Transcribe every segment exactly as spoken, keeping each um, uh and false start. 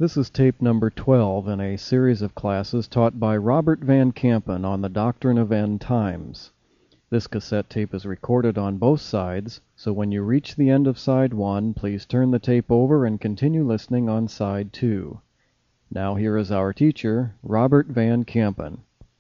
This is tape number twelve in a series of classes taught by Robert Van Kampen on the doctrine of end times. This cassette tape is recorded on both sides, so when you reach the end of side one, please turn the tape over and continue listening on side two. Now here is our teacher, Robert Van Kampen.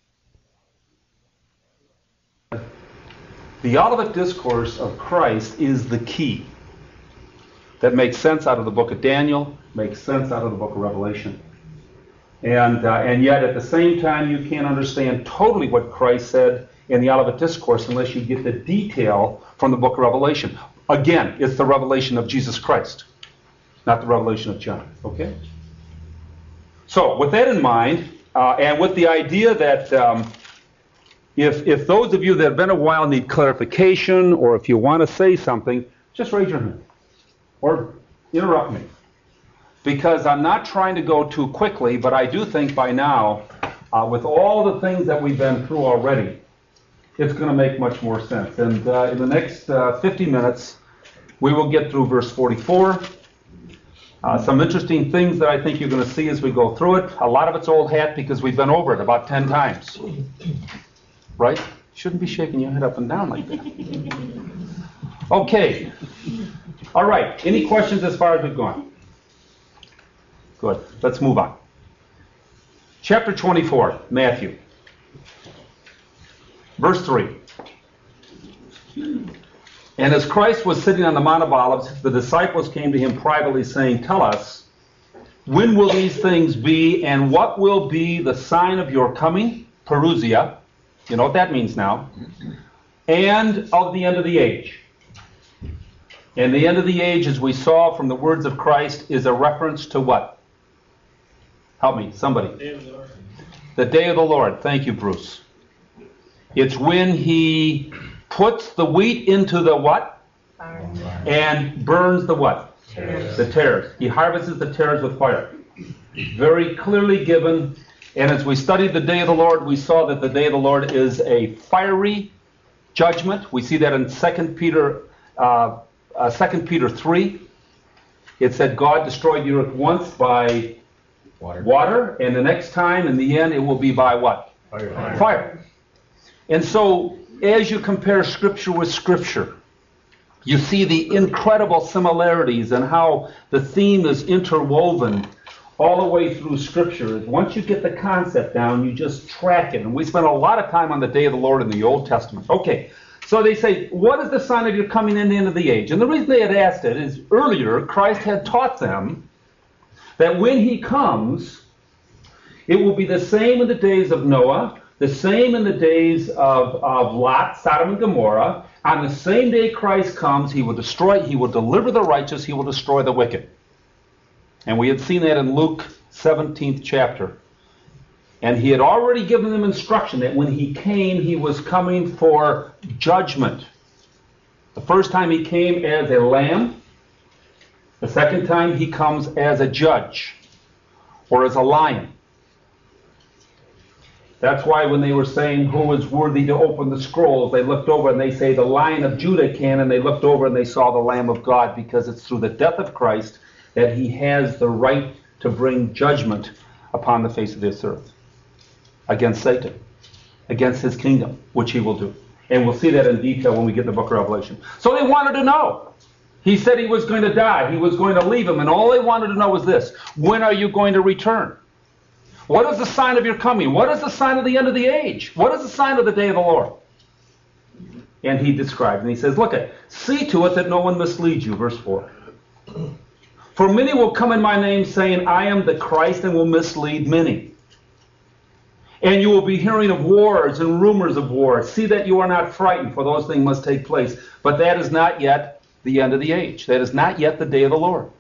The Olivet Discourse of Christ is the key that makes sense out of the book of Daniel, makes sense out of the book of Revelation. And, uh, and yet at the same time, you can't understand totally what Christ said in the Olivet Discourse unless you get the detail from the book of Revelation. Again, it's the revelation of Jesus Christ, not the revelation of John. Okay? So, with that in mind, uh, and with the idea that um, if, if those of you that have been a while need clarification, or if you want to say something, just raise your hand. Or interrupt me. Because I'm not trying to go too quickly, but I do think by now, uh, with all the things that we've been through already, it's going to make much more sense. And uh, in the next uh, fifty minutes, we will get through verse forty-four. Uh, some interesting things that I think you're going to see as we go through it. A lot of it's old hat because we've been over it about ten times. Right? You shouldn't be shaking your head up and down like that. Okay. All right. Any questions as far as we've gone? Good. Let's move on. Chapter twenty-four, Matthew. Verse three. And as Christ was sitting on the Mount of Olives, the disciples came to him privately, saying, "Tell us, when will these things be, and what will be the sign of your coming?" Parousia. You know what that means now. "And of the end of the age." And the end of the age, as we saw from the words of Christ, is a reference to what? Help me, somebody. The day of the Lord. The day of the Lord. Thank you, Bruce. It's when he puts the wheat into the what? Fire. And burns the what? Tares. The tares. He harvests the tares with fire. Very clearly given. And as we studied the day of the Lord, we saw that the day of the Lord is a fiery judgment. We see that in Second Peter uh, uh, Second Peter three. It said God destroyed the earth once by Water. water, and the next time, in the end, it will be by what? Fire. Fire. Fire. And so, as you compare Scripture with Scripture, you see the incredible similarities and how the theme is interwoven all the way through Scripture. Once you get the concept down, you just track it. And we spent a lot of time on the day of the Lord in the Old Testament. Okay, so they say, what is the sign of your coming in the end of the age? And the reason they had asked it is earlier, Christ had taught them that when he comes, it will be the same in the days of Noah, the same in the days of, of Lot, Sodom and Gomorrah. On the same day Christ comes, he will destroy, he will deliver the righteous, he will destroy the wicked. And we had seen that in Luke seventeenth chapter. And he had already given them instruction that when he came, he was coming for judgment. The first time he came as a lamb. The second time he comes as a judge or as a lion. That's why when they were saying who is worthy to open the scrolls, they looked over and they say the Lion of Judah can, and they looked over and they saw the Lamb of God, because it's through the death of Christ that he has the right to bring judgment upon the face of this earth against Satan, against his kingdom, which he will do. And we'll see that in detail when we get to the book of Revelation. So they wanted to know. He said he was going to die. He was going to leave him. And all they wanted to know was this: when are you going to return? What is the sign of your coming? What is the sign of the end of the age? What is the sign of the day of the Lord? And he described, and he says, look at, see to it that no one misleads you, verse four. For many will come in my name, saying, I am the Christ, and will mislead many. And you will be hearing of wars and rumors of wars. See that you are not frightened, for those things must take place. But that is not yet the end of the age. That is not yet the day of the Lord.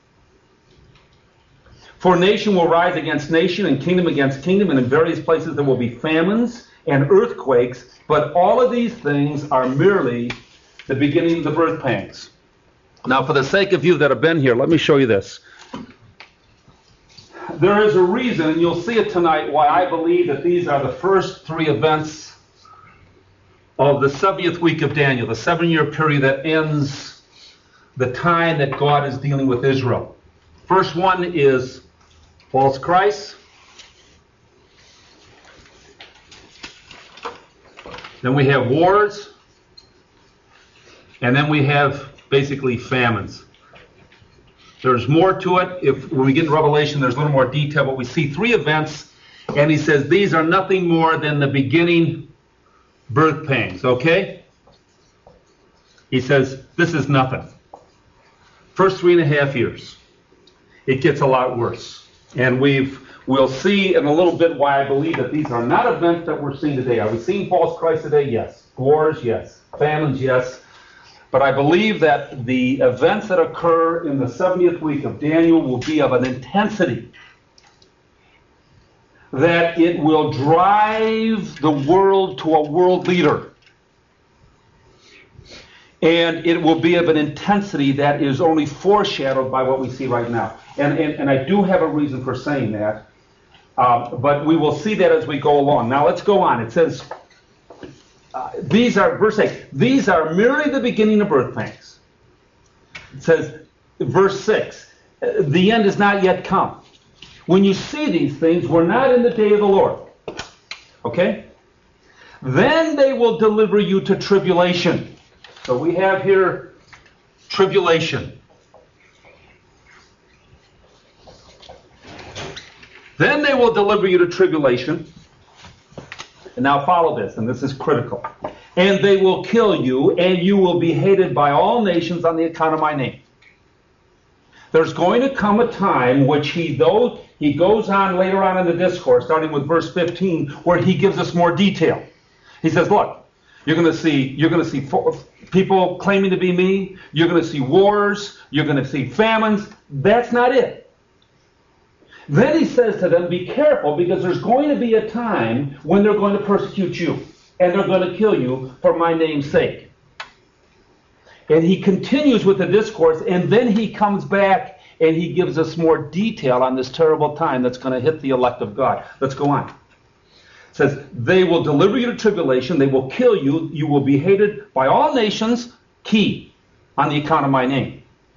For nation will rise against nation, and kingdom against kingdom, and in various places there will be famines and earthquakes. But all of these things are merely the beginning of the birth pangs. Now, for the sake of you that have been here, let me show you this. There is a reason, and you'll see it tonight, why I believe that these are the first three events of the seventieth week of Daniel, the seven-year period that ends the time that God is dealing with Israel. First one is false Christ. Then we have wars. And then we have basically famines. There's more to it. If when we get in Revelation, there's a little more detail, but we see three events, and he says these are nothing more than the beginning birth pangs, okay? He says this is nothing. First three and a half years. It gets a lot worse. And we've we'll see in a little bit why I believe that these are not events that we're seeing today. Are we seeing false Christ today? Yes. Wars? Yes. Famines? Yes. But I believe that the events that occur in the seventieth week of Daniel will be of an intensity that it will drive the world to a world leader. And it will be of an intensity that is only foreshadowed by what we see right now. And, and, and I do have a reason for saying that. Uh, but we will see that as we go along. Now let's go on. It says... Uh, these are, verse eight, these are merely the beginning of birth pangs. It says, verse six, the end is not yet come. When you see these things, we're not in the day of the Lord. Okay? Then they will deliver you to tribulation. So we have here tribulation. Then they will deliver you to tribulation. And now follow this, and this is critical. And they will kill you, and you will be hated by all nations on the account of my name. There's going to come a time which he, though he goes on later on in the discourse, starting with verse fifteen, where he gives us more detail. He says, look, you're going to see, you're going to see people claiming to be me. You're going to see wars. You're going to see famines. That's not it. Then he says to them, be careful, because there's going to be a time when they're going to persecute you, and they're going to kill you for my name's sake. And he continues with the discourse, and then he comes back and he gives us more detail on this terrible time that's going to hit the elect of God. Let's go on. It says, they will deliver you to tribulation, they will kill you, you will be hated by all nations, key, on the account of my name.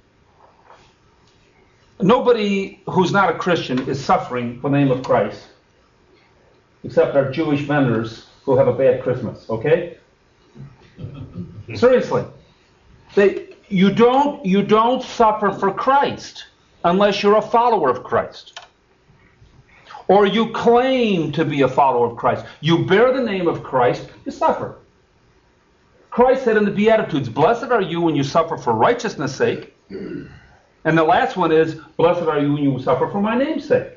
Nobody who's not a Christian is suffering for the name of Christ, except our Jewish vendors who have a bad Christmas, okay? Seriously. They, you don't, you don't suffer for Christ unless you're a follower of Christ. Or you claim to be a follower of Christ. You bear the name of Christ, you suffer. Christ said in the Beatitudes, blessed are you when you suffer for righteousness' sake. And the last one is, blessed are you when you suffer for my name's sake.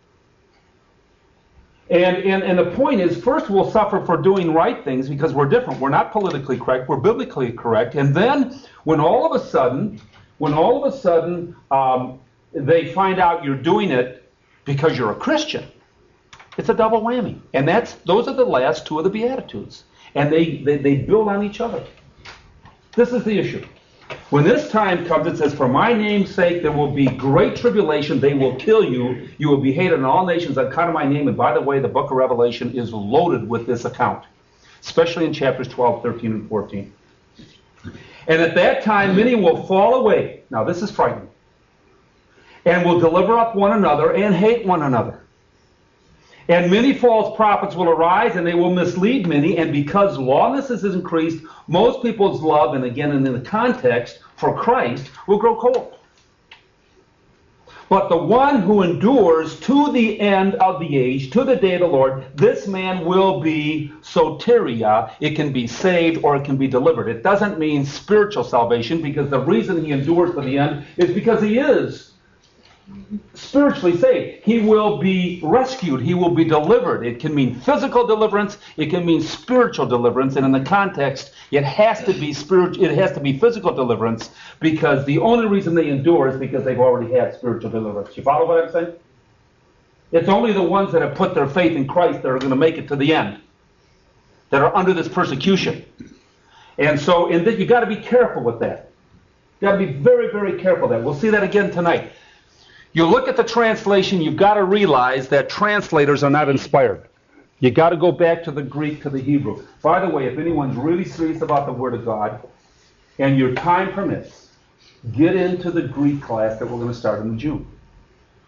And, and, and the point is, first we'll suffer for doing right things because we're different. We're not politically correct. We're biblically correct. And then when all of a sudden, when all of a sudden um, they find out you're doing it because you're a Christian, it's a double whammy. And that's those are the last two of the Beatitudes. And they, they, they build on each other. This is the issue. When this time comes, it says, for my name's sake, there will be great tribulation. They will kill you. You will be hated in all nations on account of my name. And by the way, the book of Revelation is loaded with this account, especially in chapters twelve, thirteen, and fourteen. And at that time, many will fall away. Now, this is frightening. And will deliver up one another and hate one another. And many false prophets will arise, and they will mislead many. And because lawlessness is increased, most people's love, and again in the context, for Christ, will grow cold. But the one who endures to the end of the age, to the day of the Lord, this man will be soteria. It can be saved or it can be delivered. It doesn't mean spiritual salvation, because the reason he endures to the end is because he is spiritually saved. He will be rescued. He will be delivered. It can mean physical deliverance. It can mean spiritual deliverance. And in the context, it has to be spiritual. It has to be physical deliverance, because the only reason they endure is because they've already had spiritual deliverance. You follow what I'm saying? It's only the ones that have put their faith in Christ that are going to make it to the end, that are under this persecution. And so, in this, you got to be careful with that. You got to be very, very careful with that. We'll see that again tonight. You look at the translation, you've got to realize that translators are not inspired. You've got to go back to the Greek, to the Hebrew. By the way, if anyone's really serious about the Word of God, and your time permits, get into the Greek class that we're going to start in June.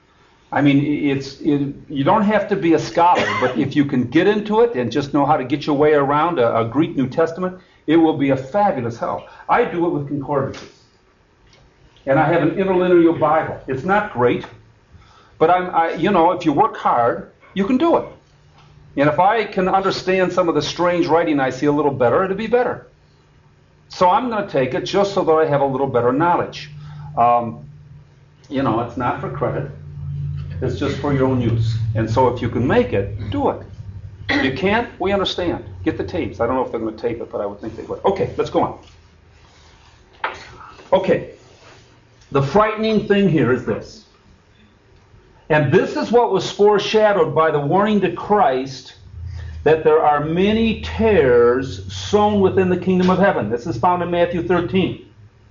I mean, it's it, you don't have to be a scholar, but if you can get into it and just know how to get your way around a, a Greek New Testament, it will be a fabulous help. I do it with concordances. And I have an interlinear Bible. It's not great, but I'm, I, you know, if you work hard, you can do it. And if I can understand some of the strange writing I see a little better, it'll be better. So I'm going to take it just so that I have a little better knowledge. Um, you know, it's not for credit. It's just for your own use. And so if you can make it, do it. If you can't, we understand. Get the tapes. I don't know if they're going to tape it, but I would think they would. Okay, let's go on. Okay. The frightening thing here is this. And this is what was foreshadowed by the warning to Christ that there are many tares sown within the kingdom of heaven. This is found in Matthew thirteen.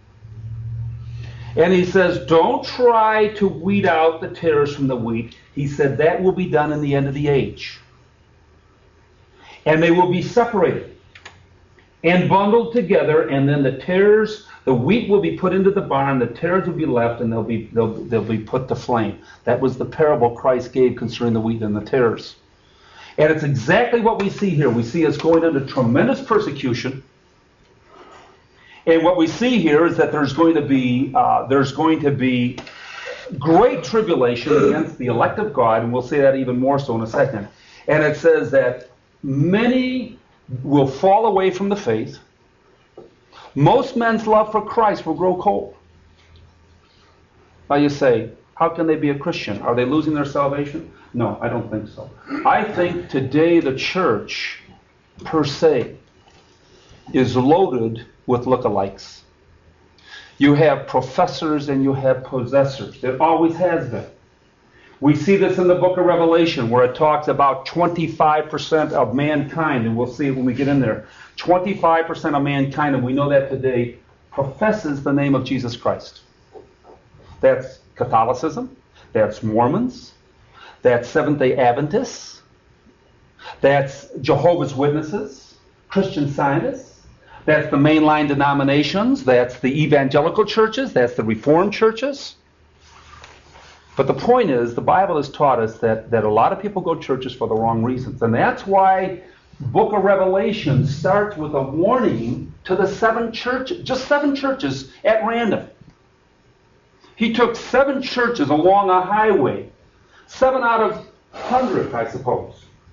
And he says, don't try to weed out the tares from the wheat. He said that will be done in the end of the age. And they will be separated and bundled together, and then the tares, the wheat will be put into the barn, the tares will be left, and they'll be they'll, they'll be put to flame. That was the parable Christ gave concerning the wheat and the tares. And it's exactly what we see here. We see us going into tremendous persecution. And what we see here is that there's going to be uh, there's going to be great tribulation against the elect of God, and we'll see that even more so in a second. And it says that many will fall away from the faith. Most men's love for Christ will grow cold. Now you say, how can they be a Christian? Are they losing their salvation? No, I don't think so. I think today the church, per se, is loaded with lookalikes. You have professors and you have possessors. It always has been. We see this in the book of Revelation, where it talks about twenty-five percent of mankind, and we'll see it when we get in there. twenty-five percent of mankind, and we know that today, professes the name of Jesus Christ. That's Catholicism, that's Mormons, that's Seventh-day Adventists, that's Jehovah's Witnesses, Christian Scientists, that's the mainline denominations, that's the evangelical churches, that's the Reformed churches. But the point is, the Bible has taught us that, that a lot of people go to churches for the wrong reasons. And that's why book of Revelation starts with a warning to the seven churches, just seven churches at random. He took seven churches along a highway, seven out of hundred, I suppose.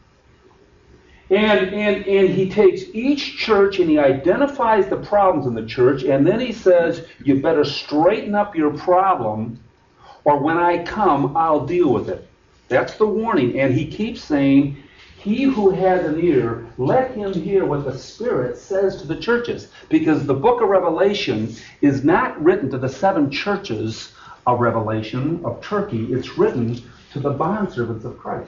And, and, and he takes each church and he identifies the problems in the church, and then he says, you better straighten up your problem, or when I come, I'll deal with it. That's the warning. And he keeps saying, he who has an ear, let him hear what the Spirit says to the churches. Because the book of Revelation is not written to the seven churches of Revelation, of Turkey. It's written to the bondservants of Christ.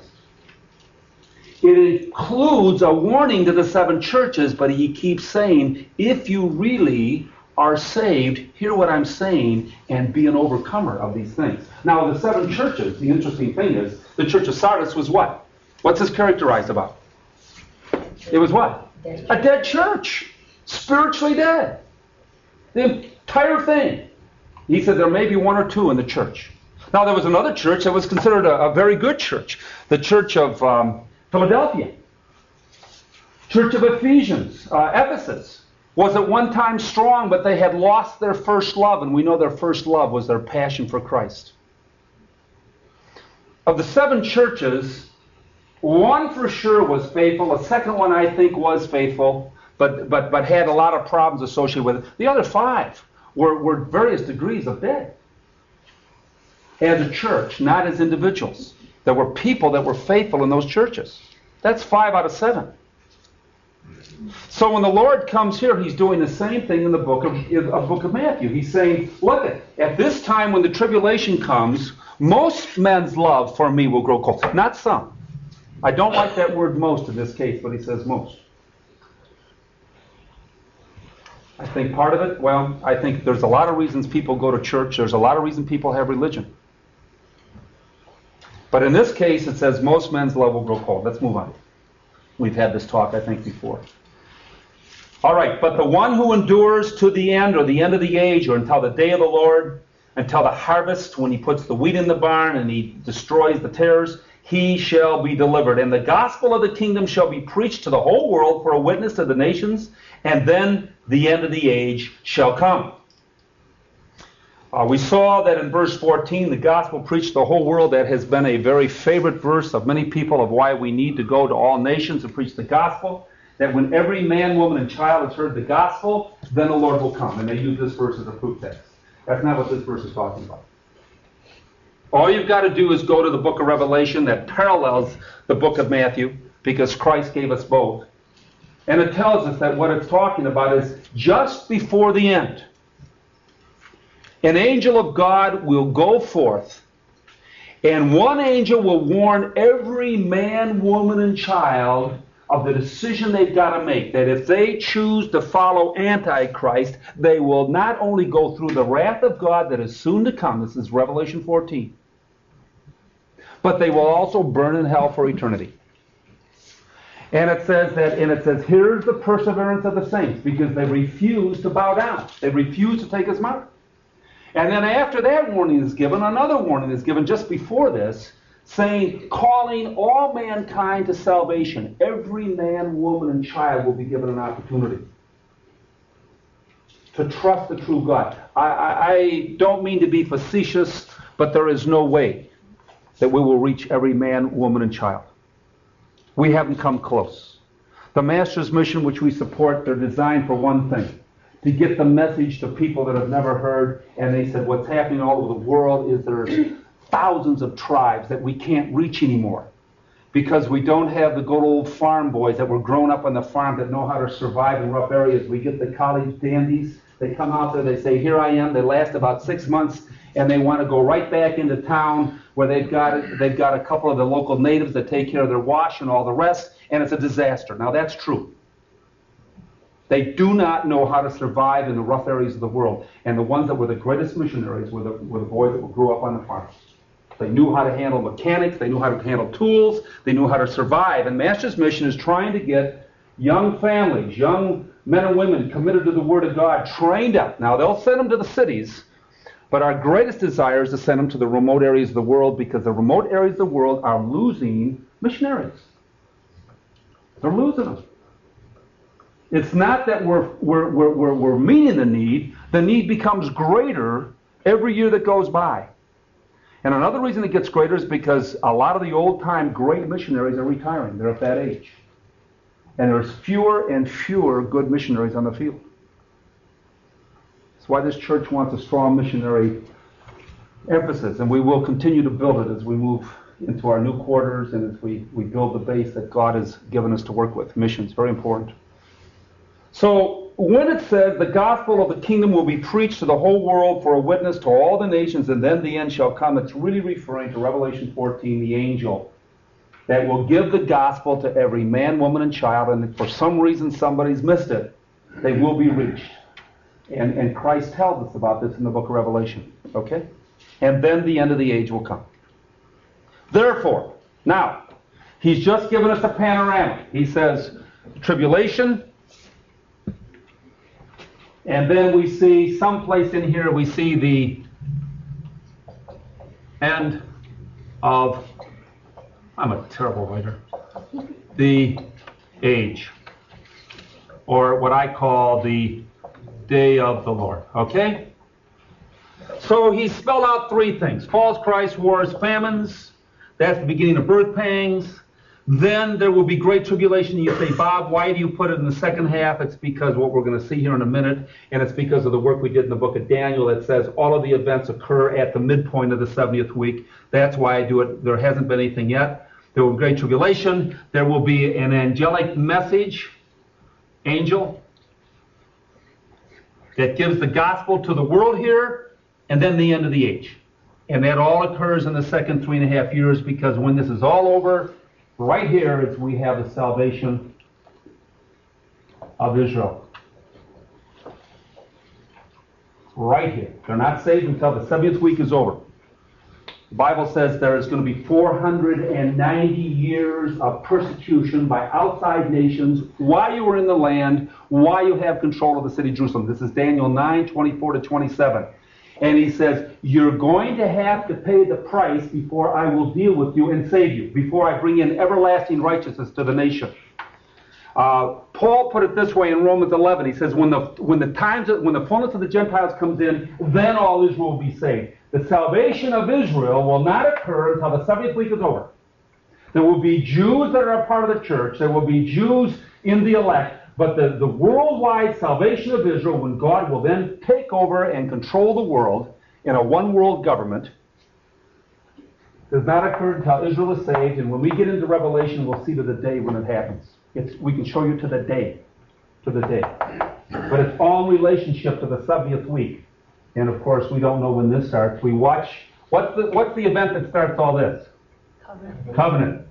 It includes a warning to the seven churches, but he keeps saying, if you really are saved, hear what I'm saying, and be an overcomer of these things. Now, the seven churches, the interesting thing is, the church of Sardis was what? What's this characterized about? It was what? A dead church. Spiritually dead. The entire thing. He said there may be one or two in the church. Now, there was another church that was considered a, a very good church. The church of um, Philadelphia. Church of Ephesians, uh, Ephesus. Was at one time strong, but they had lost their first love, and we know their first love was their passion for Christ. Of the seven churches, one for sure was faithful. A second one, I think, was faithful, but but but had a lot of problems associated with it. The other five were, were various degrees of dead. As a church, not as individuals. There were people that were faithful in those churches. That's five out of seven. So when the Lord comes here, he's doing the same thing in the book of, in the book of Matthew. He's saying, look, at this time when the tribulation comes, most men's love for me will grow cold. Not some. I don't like that word most in this case, but he says most. I think part of it, well, I think there's a lot of reasons people go to church. There's a lot of reasons people have religion. But in this case, it says most men's love will grow cold. Let's move on. We've had this talk, I think, before. All right, but the one who endures to the end, or the end of the age, or until the day of the Lord, until the harvest, when he puts the wheat in the barn and he destroys the tares, he shall be delivered. And the gospel of the kingdom shall be preached to the whole world for a witness to the nations, and then the end of the age shall come. Uh, we saw that in verse fourteen, the gospel preached to the whole world. That has been a very favorite verse of many people of why we need to go to all nations and preach the gospel. That when every man, woman, and child has heard the gospel, then the Lord will come. And they use this verse as a proof text. That's not what this verse is talking about. All you've got to do is go to the book of Revelation that parallels the book of Matthew, because Christ gave us both. And it tells us that what it's talking about is just before the end, an angel of God will go forth, and one angel will warn every man, woman, and child of the decision they've got to make, that if they choose to follow Antichrist, they will not only go through the wrath of God that is soon to come, this is Revelation fourteen, but they will also burn in hell for eternity. And it says that, and it says, here's the perseverance of the saints, because they refuse to bow down. They refuse to take his mark. And then after that warning is given, another warning is given just before this, saying, calling all mankind to salvation. Every man, woman, and child will be given an opportunity to trust the true God. I, I, I don't mean to be facetious, but there is no way that we will reach every man, woman, and child. We haven't come close. The Master's mission, which we support, they're designed for one thing: to get the message to people that have never heard. And they said what's happening all over the world is there's thousands of tribes that we can't reach anymore because we don't have the good old farm boys that were grown up on the farm that know how to survive in rough areas. We get the college dandies. They come out there, they say, here I am. They last about six months, and they want to go right back into town where they've got they've got a couple of the local natives that take care of their wash and all the rest, and it's a disaster. Now, that's true. They do not know how to survive in the rough areas of the world. And the ones that were the greatest missionaries were the, were the boys that grew up on the farms. They knew how to handle mechanics. They knew how to handle tools. They knew how to survive. And Master's mission is trying to get young families, young men and women committed to the Word of God, trained up. Now, they'll send them to the cities, but our greatest desire is to send them to the remote areas of the world, because the remote areas of the world are losing missionaries. They're losing them. It's not that we're, we're, we're, we're, we're meeting the need. The need becomes greater every year that goes by. And another reason it gets greater is because a lot of the old-time great missionaries are retiring. They're at that age. And there's fewer and fewer good missionaries on the field. That's why this church wants a strong missionary emphasis, and we will continue to build it as we move into our new quarters and as we, we build the base that God has given us to work with. Missions, very important. So when it says the gospel of the kingdom will be preached to the whole world for a witness to all the nations, and then the end shall come, it's really referring to Revelation fourteen, the angel that will give the gospel to every man, woman, and child, and if for some reason somebody's missed it, they will be reached. And, and Christ tells us about this in the book of Revelation. Okay? And then the end of the age will come. Therefore, now, he's just given us a panorama. He says, tribulation. And then we see someplace in here, we see the end of, I'm a terrible writer, the age, or what I call the day of the Lord. Okay? So he spelled out three things: false Christ, wars, famines. That's the beginning of birth pangs. Then there will be great tribulation. You say, Bob, why do you put it in the second half? It's because what we're going to see here in a minute, and it's because of the work we did in the book of Daniel that says all of the events occur at the midpoint of the seventieth week. That's why I do it. There hasn't been anything yet. There will be great tribulation. There will be an angelic message, angel, that gives the gospel to the world here, and then the end of the age. And that all occurs in the second three and a half years, because when this is all over, right here is we have the salvation of Israel. Right here. They're not saved until the seventieth week is over. The Bible says there is going to be four hundred ninety years of persecution by outside nations while you are in the land, while you have control of the city of Jerusalem. This is Daniel nine, twenty-four to twenty-seven. And he says, you're going to have to pay the price before I will deal with you and save you, before I bring in everlasting righteousness to the nation. Uh, Paul put it this way in Romans eleven. He says, when the when the times when the fullness of the Gentiles comes in, then all Israel will be saved. The salvation of Israel will not occur until the seventieth week is over. There will be Jews that are a part of the church. There will be Jews in the elect. But the, the worldwide salvation of Israel, when God will then take over and control the world in a one-world government, does not occur until Israel is saved. And when we get into Revelation, we'll see to the day when it happens. It's, we can show you to the day, to the day. But it's all in relationship to the seventieth week. And of course, we don't know when this starts. We watch. What's the, what's the event that starts all this? Covenant. Covenant.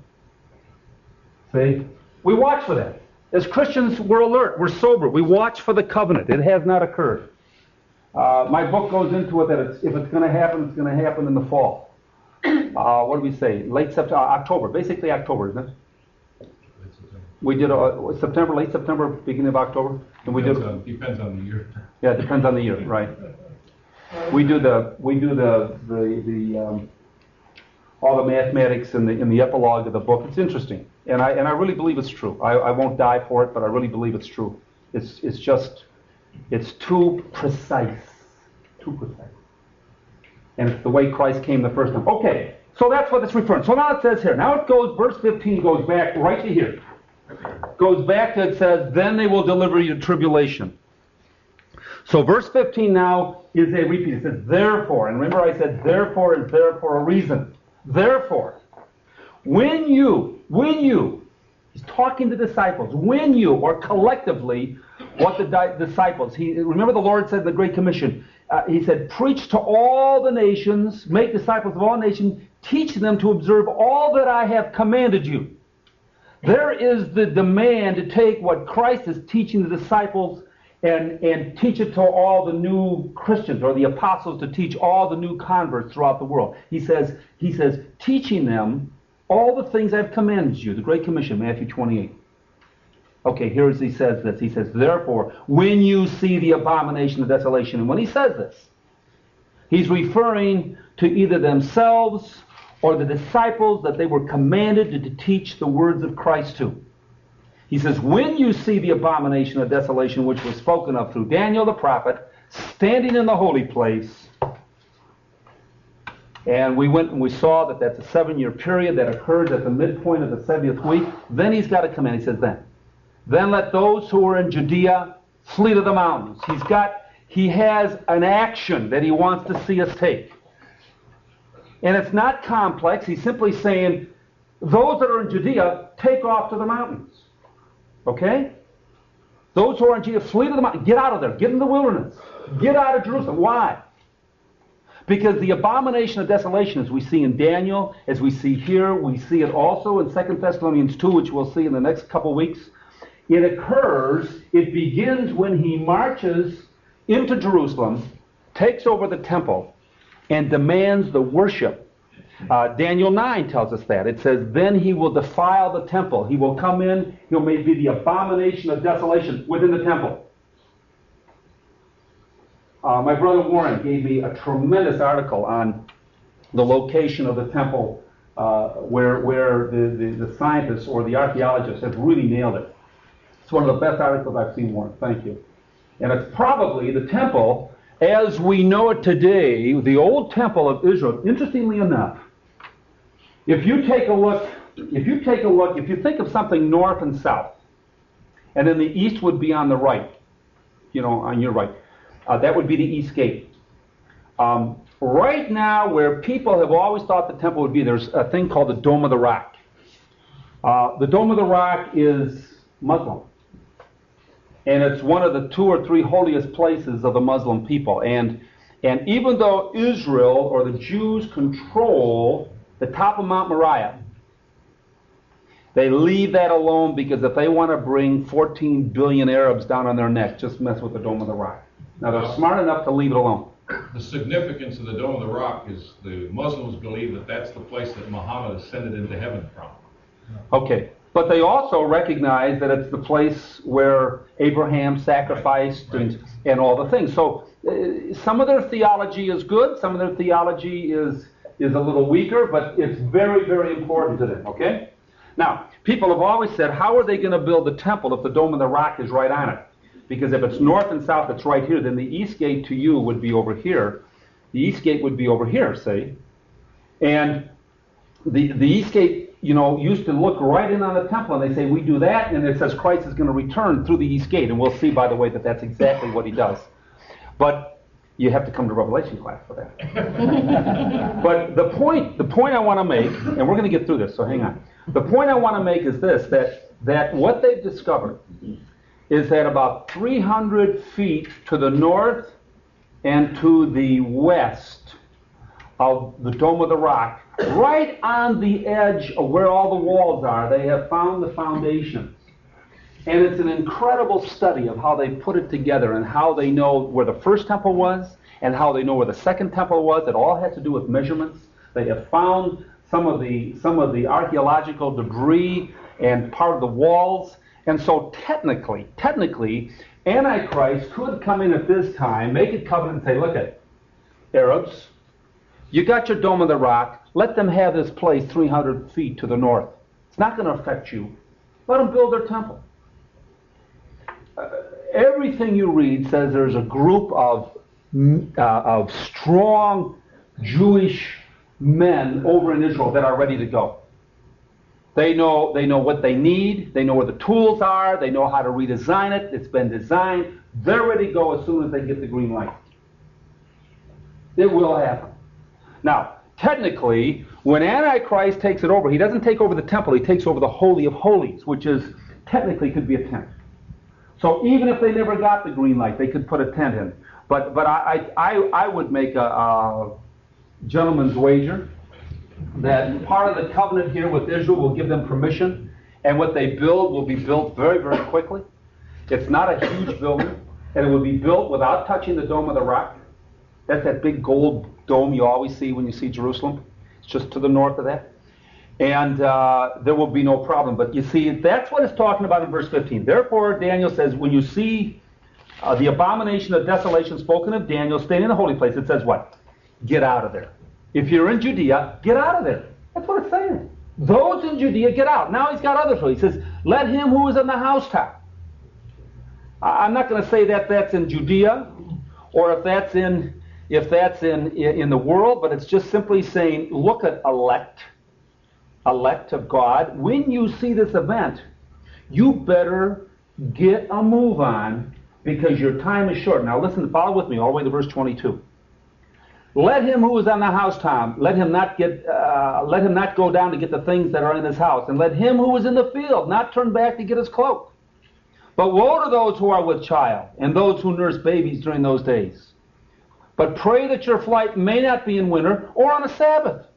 See? We watch for that. As Christians, we're alert. We're sober. We watch for the covenant. It has not occurred. Uh, my book goes into it that it's, if it's going to happen, it's going to happen in the fall. Uh, what do we say? Late September, October. Basically October, isn't it? We did uh, September, late September, beginning of October. And we depends, did, on, depends on the year. Yeah, it depends on the year, right? We do the we do the the the um, all the mathematics in the in the epilogue of the book. It's interesting, and I and I really believe it's true. I, I won't die for it, but I really believe it's true. It's it's just it's too precise, too precise, and it's the way Christ came the first time. Okay, so that's what it's referring. So now it says here. Now it goes. Verse fifteen goes back right to here. Goes back to it says, then they will deliver you to tribulation. So verse fifteen now is a repeat. It says, therefore, and remember I said, therefore is there for a reason. Therefore, when you, when you, he's talking to disciples, when you, or collectively, what the di- disciples, he, remember the Lord said in the Great Commission, uh, he said, preach to all the nations, make disciples of all nations, teach them to observe all that I have commanded you. There is the demand to take what Christ is teaching the disciples and, and teach it to all the new Christians, or the apostles to teach all the new converts throughout the world. He says, he says, teaching them all the things I've commanded you, the Great Commission, Matthew twenty-eight. Okay, here's he says this. He says, therefore, when you see the abomination of desolation, and when he says this, he's referring to either themselves or the disciples that they were commanded to, to teach the words of Christ to. He says, when you see the abomination of desolation which was spoken of through Daniel the prophet, standing in the holy place, and we went and we saw that that's a seven-year period that occurs at the midpoint of the seventieth week, then he's got a command. He says, then. Then let those who are in Judea flee to the mountains. He's got, he has an action that he wants to see us take. And it's not complex. He's simply saying, those that are in Judea, take off to the mountains. Okay? Those who are in Judea, flee to the mountains. Get out of there. Get in the wilderness. Get out of Jerusalem. Why? Because the abomination of desolation, as we see in Daniel, as we see here, we see it also in Second Thessalonians two, which we'll see in the next couple weeks. It occurs, it begins when he marches into Jerusalem, takes over the temple, and demands the worship. Uh, Daniel nine tells us that. It says, then he will defile the temple. He will come in, he'll make be the abomination of desolation within the temple. Uh, my brother Warren gave me a tremendous article on the location of the temple uh, where, where the, the, the scientists or the archaeologists have really nailed it. It's one of the best articles I've seen, Warren. Thank you. And it's probably the temple as we know it today, the old temple of Israel. Interestingly enough, if you take a look, if you take a look, if you think of something north and south, and then the east would be on the right, you know, on your right, uh, that would be the east gate. Um, right now, where people have always thought the temple would be, there's a thing called the Dome of the Rock. Uh, the Dome of the Rock is Muslim. And it's one of the two or three holiest places of the Muslim people. And, and even though Israel or the Jews control the top of Mount Moriah, they leave that alone because if they want to bring fourteen billion Arabs down on their neck, just mess with the Dome of the Rock. Now they're smart enough to leave it alone. The significance of the Dome of the Rock is the Muslims believe that that's the place that Muhammad ascended into heaven from. Okay. But they also recognize that it's the place where Abraham sacrificed and, and all the things. So uh, some of their theology is good, some of their theology is, is a little weaker, but it's very, very important to them, okay? Now, people have always said, how are they going to build the temple if the Dome of the Rock is right on it? Because if it's north and south, it's right here, then the east gate to you would be over here. The east gate would be over here, see? And the, the east gate, you know, used to look right in on the temple, and they say, we do that, and it says Christ is going to return through the east gate. And we'll see, by the way, that that's exactly what he does. But you have to come to Revelation class for that. But the point, the point I want to make, and we're going to get through this, so hang on. The point I want to make is this, that, that what they've discovered is that about three hundred feet to the north and to the west of the Dome of the Rock, right on the edge of where all the walls are, they have found the foundations. And it's an incredible study of how they put it together and how they know where the first temple was and how they know where the second temple was. It all has to do with measurements. They have found some of the some of the archaeological debris and part of the walls. And so technically, technically, Antichrist could come in at this time, make a covenant and say, look at Arabs, you got your Dome of the Rock, let them have this place three hundred feet to the north. It's not going to affect you. Let them build their temple. Uh, everything you read says there's a group of, uh, of strong Jewish men over in Israel that are ready to go. They know, they know what they need. They know where the tools are. They know how to redesign it. It's been designed. They're ready to go as soon as they get the green light. It will happen. Now, technically, when Antichrist takes it over, he doesn't take over the temple. He takes over the Holy of Holies, which is technically could be a tent. So even if they never got the green light, they could put a tent in. But but I I, I would make a, a gentleman's wager that part of the covenant here with Israel will give them permission, and what they build will be built very, very quickly. It's not a huge building, and it will be built without touching the Dome of the Rock. That's that big gold dome you always see when you see Jerusalem. It's just to the north of that. And uh, there will be no problem. But you see, that's what it's talking about in verse fifteen. Therefore, Daniel says, when you see uh, the abomination of desolation spoken of Daniel staying in the holy place, it says what? Get out of there. If you're in Judea, get out of there. That's what it's saying. Those in Judea, get out. Now he's got others. He says, let him who is on the housetop. I'm not going to say that that's in Judea, or if that's in if that's in in the world, but it's just simply saying, look at elect, elect of God. When you see this event, you better get a move on because your time is short. Now listen, follow with me all the way to verse twenty-two. Let him who is on the housetop, let him not get, uh, let him not go down to get the things that are in his house, and let him who is in the field not turn back to get his cloak. But woe to those who are with child, and those who nurse babies during those days. But pray that your flight may not be in winter or on a Sabbath.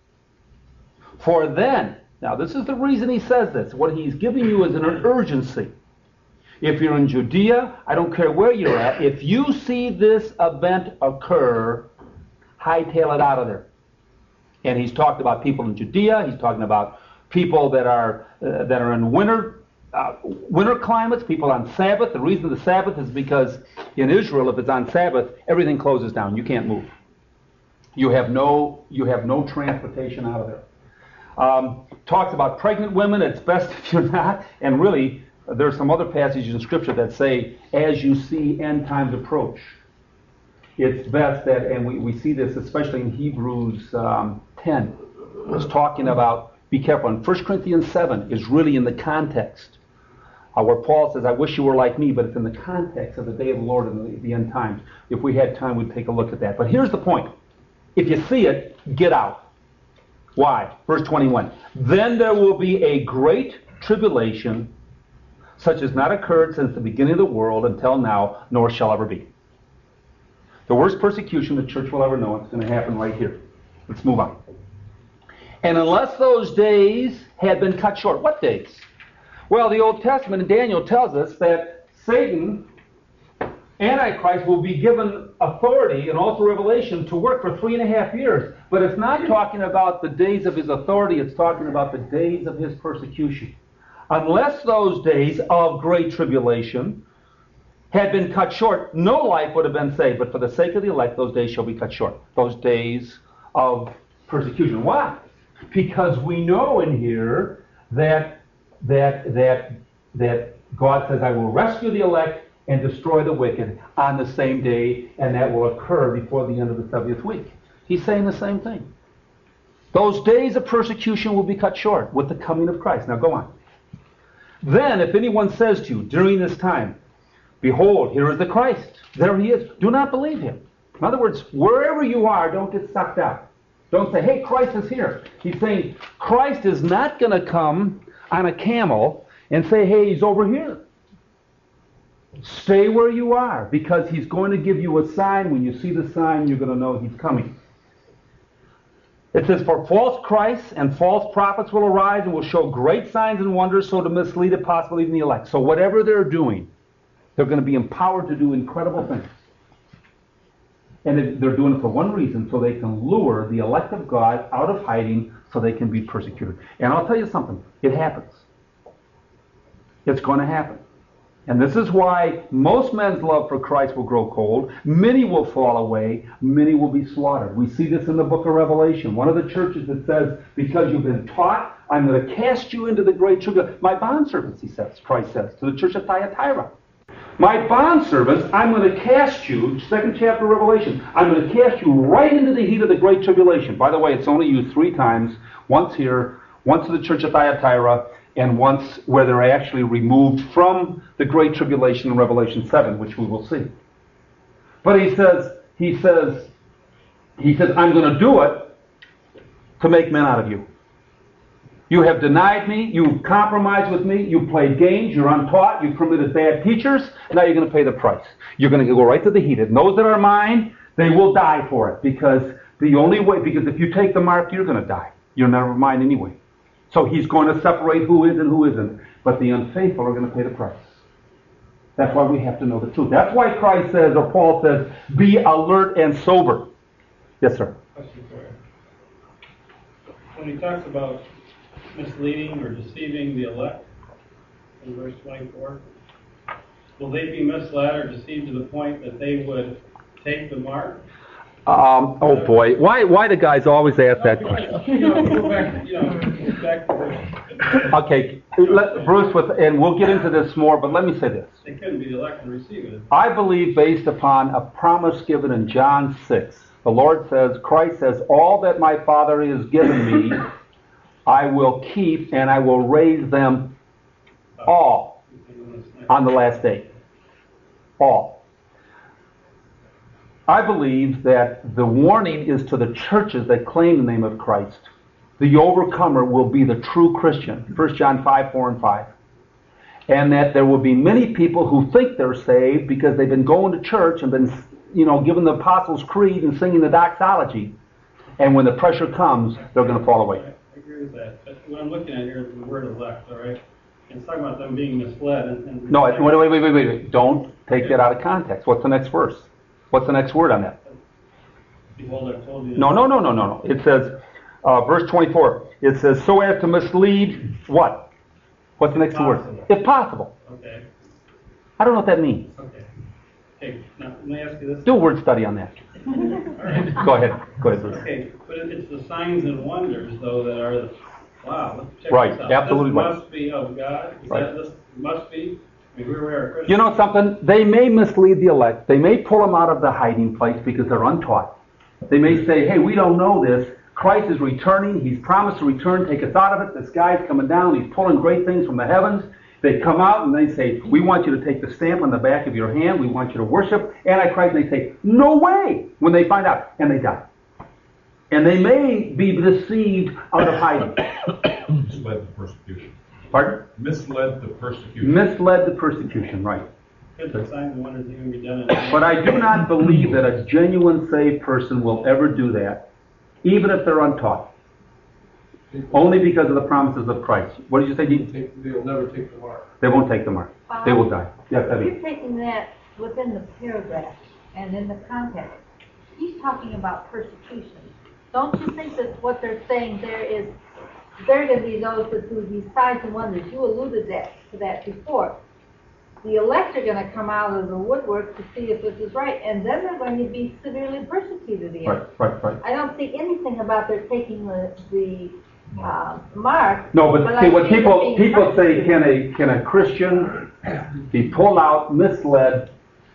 For then, now this is the reason he says this, what he's giving you is an urgency. If you're in Judea, I don't care where you're at, if you see this event occur, hightail it out of there. And he's talked about people in Judea. He's talking about people that are uh, that are in winter uh, winter climates, people on Sabbath. The reason the Sabbath is because in Israel, if it's on Sabbath, everything closes down. You can't move. You have no you have no transportation out of there. Um, talks about pregnant women. It's best if you're not. And really, there's some other passages in Scripture that say, as you see end times approach, it's best that, and we, we see this especially in Hebrews um, ten, it's talking about, be careful. And First Corinthians seven is really in the context uh, where Paul says, I wish you were like me, but it's in the context of the day of the Lord and the, the end times. If we had time, we'd take a look at that. But here's the point. If you see it, get out. Why? Verse twenty-one. Then there will be a great tribulation, such as not occurred since the beginning of the world until now, nor shall ever be. The worst persecution the church will ever know, it's going to happen right here. Let's move on. And unless those days had been cut short. What days? Well, the Old Testament and Daniel tells us that Satan, Antichrist, will be given authority, and also Revelation, to work for three and a half years. But it's not talking about the days of his authority, it's talking about the days of his persecution. Unless those days of great tribulation had been cut short, no life would have been saved. But for the sake of the elect, those days shall be cut short. Those days of persecution. Why? Because we know in here that that that that God says, I will rescue the elect and destroy the wicked on the same day, and that will occur before the end of the seventieth week. He's saying the same thing. Those days of persecution will be cut short with the coming of Christ. Now go on. Then, if anyone says to you during this time, behold, here is the Christ, there he is, do not believe him. In other words, wherever you are, don't get sucked out. Don't say, hey, Christ is here. He's saying, Christ is not going to come on a camel and say, hey, he's over here. Stay where you are, because he's going to give you a sign. When you see the sign, you're going to know he's coming. It says, for false Christs and false prophets will arise and will show great signs and wonders, so to mislead if possible even the elect. So whatever they're doing, they're going to be empowered to do incredible things. And they're doing it for one reason, so they can lure the elect of God out of hiding so they can be persecuted. And I'll tell you something, it happens. It's going to happen. And this is why most men's love for Christ will grow cold. Many will fall away. Many will be slaughtered. We see this in the book of Revelation. One of the churches that says, because you've been taught, I'm going to cast you into the great tribulation. My bondservants, he says, Christ says, to the church of Thyatira. My bondservants, I'm going to cast you, second chapter of Revelation, I'm going to cast you right into the heat of the great tribulation. By the way, it's only used three times. Once here, once to the church of Thyatira, and once where they're actually removed from the great tribulation in Revelation seven, which we will see. But he says, he says, he says, I'm going to do it to make men out of you. You have denied me, you've compromised with me, you played games, you're untaught, you've permitted bad teachers, now you're going to pay the price. You're going to go right to the heat. And those that are mine, they will die for it, because the only way, because if you take the mark, you're going to die. You're never mine anyway. So he's going to separate who is and who isn't. But the unfaithful are going to pay the price. That's why we have to know the truth. That's why Christ says, or Paul says, be alert and sober. Yes, sir. Question for you. When he talks about misleading or deceiving the elect in verse twenty-four, will they be misled or deceived to the point that they would take the mark? Um, oh boy, why why do guys always ask that question? You know, go back, you know, go back to verse. Okay, let, Bruce, with, and we'll get into this more, but let me say this. They couldn't be the elect and receive it. I believe, based upon a promise given in John six, the Lord says, Christ says, all that my Father has given me, I will keep, and I will raise them all on the last day. All. I believe that the warning is to the churches that claim the name of Christ. The overcomer will be the true Christian. First John five, four, and five. And that there will be many people who think they're saved because they've been going to church and been, you know, given the Apostles' Creed and singing the doxology. And when the pressure comes, they're going to fall away. I agree with that. But what I'm looking at here is the word elect, all right? It's talking about them being misled. And, and No, wait, wait, wait, wait, wait, wait. Don't take that out of context. What's the next verse? What's the next word on that? Behold, I've told you. No, no, no, no, no, no. It says, uh, verse twenty-four, it says, so as to mislead what? What's the next word? Possible. If possible. Okay. I don't know what that means. Okay. Okay. Now, let me ask you this. Do a word study on that. All right. Go ahead. Go ahead, Bruce. Okay, but it- it's the signs and wonders, though, that are the, wow, let's check Right, this out. absolutely This right. must be of God. Is Right. that, this must be? I mean, we are Christians. You know something? They may mislead the elect. They may pull them out of the hiding place because they're untaught. They may say, hey, we don't know this. Christ is returning. He's promised to return. Take us out of it. The sky's coming down. He's pulling great things from the heavens. They come out and they say, we want you to take the stamp on the back of your hand. We want you to worship Antichrist. And they say, no way, when they find out. And they die. And they may be deceived out of hiding. Misled the persecution. Pardon? Misled the persecution. Misled the persecution, right. Could the signs and wonders even be done in But I do not believe that a genuine saved person will ever do that, even if they're untaught. Only because of the promises of Christ. What did you say, Dean? Take- They'll never take the mark. They won't take the mark. They will die. Yes, You're Debbie. taking that within the paragraph and in the context. He's talking about persecution. Don't you think that what they're saying there is there are going to be those that do these signs and wonders. You alluded that, to that before. The elect are going to come out of the woodwork to see if this is right, and then they're going to be severely persecuted again. Right, right, right. I don't see anything about their taking the, the uh, mark. No, but, but see, I what see them people being people say, persecuted. can a can a Christian be pulled out, misled,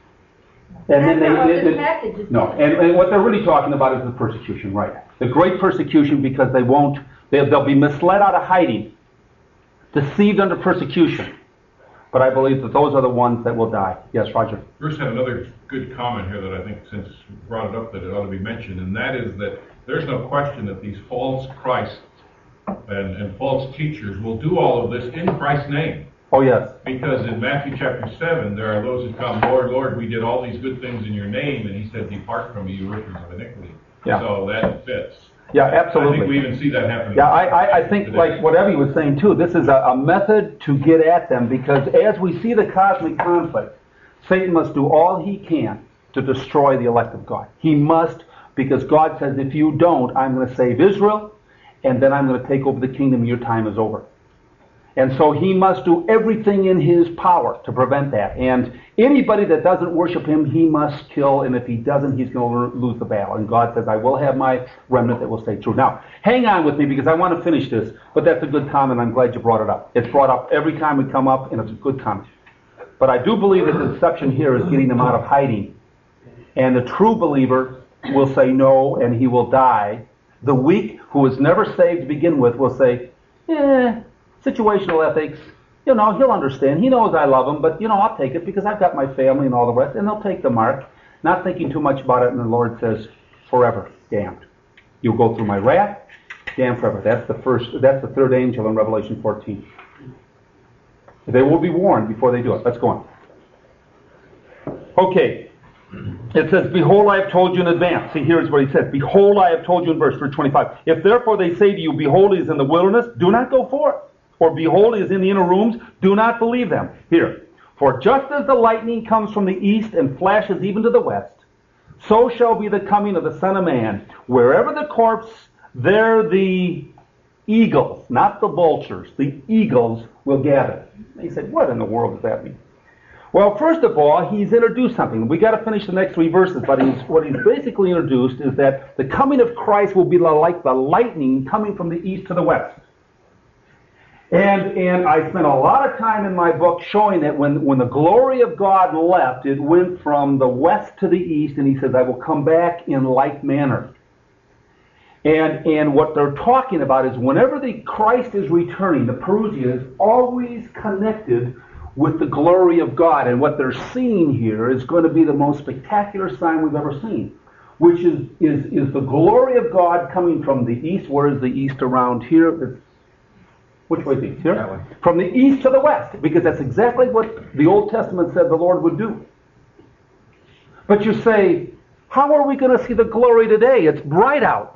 and then That's they, not what they- this they- passage is no, saying. and, and what they're really talking about is the persecution, right? The great persecution, because they won't, they, they'll be misled out of hiding, deceived under persecution. But I believe that those are the ones that will die. Yes, Roger. Bruce had another good comment here that I think, since you brought it up, that it ought to be mentioned, and that is that there's no question that these false Christs and, and false teachers will do all of this in Christ's name. Oh, yes. Because in Matthew chapter seven, there are those who come, Lord, Lord, we did all these good things in your name, and he said, depart from me, you workers of iniquity. Yeah. So that fits. Yeah, I think we absolutely. even see that happening. Yeah, I, I, I think, today. like what Evie was saying too, this is a, a method to get at them, because as we see the cosmic conflict, Satan must do all he can to destroy the elect of God. He must, because God says, if you don't, I'm going to save Israel, and then I'm going to take over the kingdom, and your time is over. And so he must do everything in his power to prevent that. And anybody that doesn't worship him, he must kill. And if he doesn't, he's going to lose the battle. And God says, I will have my remnant that will stay true. Now, hang on with me, because I want to finish this. But that's a good comment. I'm glad you brought it up. It's brought up every time we come up, and it's a good comment. But I do believe that the deception here is getting them out of hiding. And the true believer will say no, and he will die. The weak, who was never saved to begin with, will say, eh, situational ethics, you know, he'll understand. He knows I love him, but, you know, I'll take it because I've got my family and all the rest. And they'll take the mark, not thinking too much about it. And the Lord says, forever damned. You'll go through my wrath, damned forever. That's the first, that's the third angel in Revelation fourteen. They will be warned before they do it. Let's go on. Okay. It says, behold, I have told you in advance. See, here's what he says. Behold, I have told you in verse twenty-five. If therefore they say to you, behold, he is in the wilderness, do not go forth. Or behold, he is in the inner rooms, do not believe them. Here, for just as the lightning comes from the east and flashes even to the west, so shall be the coming of the Son of Man. Wherever the corpse, there the eagles, not the vultures, the eagles will gather. He said, what in the world does that mean? Well, first of all, he's introduced something. We got to finish the next three verses, but he's, what he's basically introduced is that the coming of Christ will be like the lightning coming from the east to the west. And and I spent a lot of time in my book showing that when, when the glory of God left, it went from the west to the east, and he says, I will come back in like manner. And and what they're talking about is whenever the Christ is returning, the Parousia is always connected with the glory of God. And what they're seeing here is going to be the most spectacular sign we've ever seen, which is, is, is the glory of God coming from the east. Where is the east around here? It's, which way is east? Here? That way. From the east to the west, because that's exactly what the Old Testament said the Lord would do. But you say, how are we going to see the glory today? It's bright out.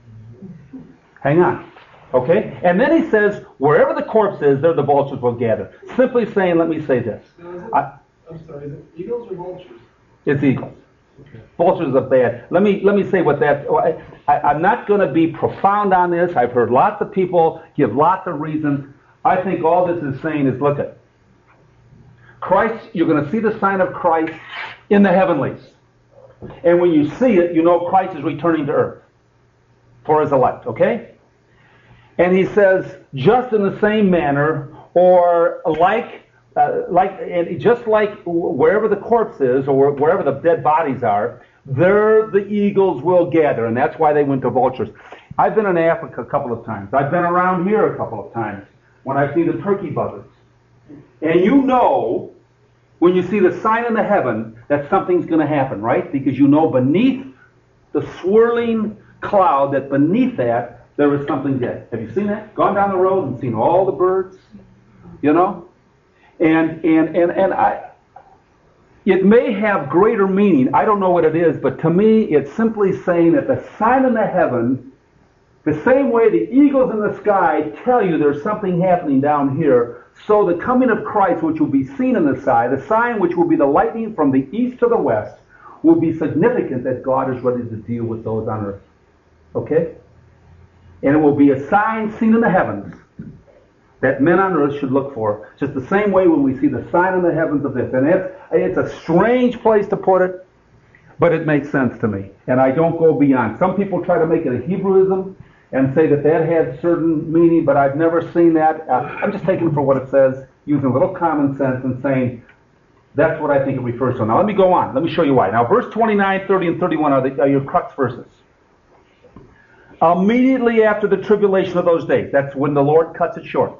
Hang on. Okay? And then he says, wherever the corpse is, there the vultures will gather. Simply saying, let me say this. I, I'm sorry, is it eagles or vultures? it's eagles. Vultures are bad. Let me let me say what that. I, I, I'm not going to be profound on this. I've heard lots of people give lots of reasons. I think all this is saying is, look at Christ. You're going to see the sign of Christ in the heavenlies, and when you see it, you know Christ is returning to earth for his elect. Okay, and he says, just in the same manner, or like. Uh, like and just like wherever the corpse is, or wherever the dead bodies are, there the eagles will gather, and that's why they went to vultures. I've been in Africa a couple of times. I've been around here a couple of times when I see the turkey buzzards. And you know, when you see the sign in the heaven, that something's going to happen, right? Because you know beneath the swirling cloud, that beneath that, there is something dead. Have you seen that? Gone down the road and seen all the birds, you know? And and and and I, it may have greater meaning. I don't know what it is, but to me, it's simply saying that the sign in the heaven, the same way the eagles in the sky tell you there's something happening down here, so the coming of Christ, which will be seen in the sky, the sign which will be the lightning from the east to the west, will be significant that God is ready to deal with those on earth. Okay? And it will be a sign seen in the heavens that men on earth should look for. Just the same way when we see the sign in the heavens of this. And it's, it's a strange place to put it, but it makes sense to me. And I don't go beyond. Some people try to make it a Hebrewism and say that that had certain meaning, but I've never seen that. Uh, I'm just taking it for what it says, using a little common sense and saying, that's what I think it refers to. Now let me go on. Let me show you why. Now verse twenty-nine, thirty, and thirty-one are, the, are your crux verses. Immediately after the tribulation of those days, that's when the Lord cuts it short.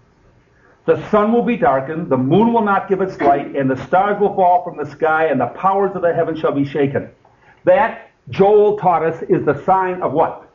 The sun will be darkened, the moon will not give its light, and the stars will fall from the sky, and the powers of the heavens shall be shaken. That, Joel taught us, is the sign of what?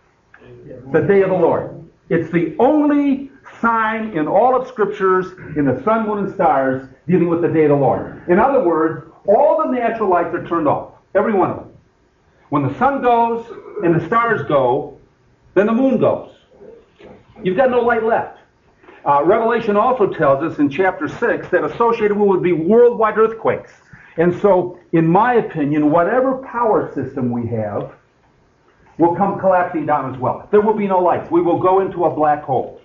The day of the Lord. It's the only sign in all of Scriptures, in the sun, moon, and stars, dealing with the day of the Lord. In other words, all the natural lights are turned off. Every one of them. When the sun goes and the stars go, then the moon goes. You've got no light left. Uh, Revelation also tells us in chapter six that associated with would be worldwide earthquakes. And so, in my opinion, whatever power system we have will come collapsing down as well. There will be no lights. We will go into a black hole.